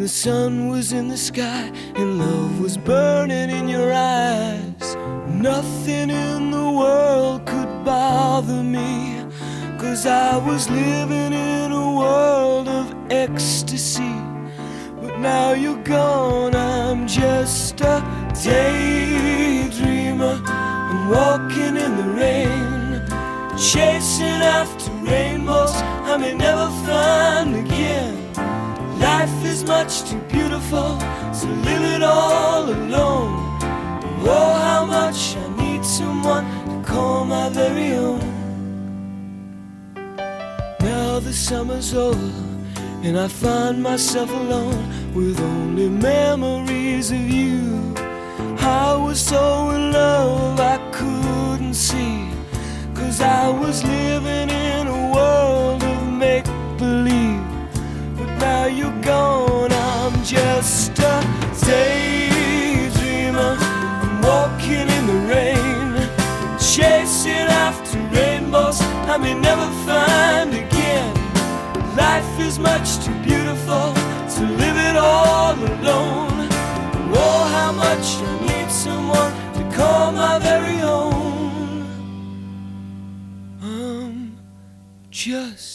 the sun was in the sky and love was burning in your eyes. Nothing in the world could bother me, 'cause I was living in a world of ecstasy. But now you're gone, I'm just a daydreamer. I'm walking in the rain, chasing after rainbows I may never find again. Life is much too beautiful to live it all alone. Oh, how much I need someone to call my very own. Now the summer's over and I find myself alone with only memories of you. I was so in love I couldn't see, 'cause I was living in a world of make-believe. But now you're gone, I'm just a daydreamer. I'm walking in the rain, chasing after rainbows I may never find again. Life is much too beautiful to live it all alone. Oh, how much I need someone to call my very own. I'm just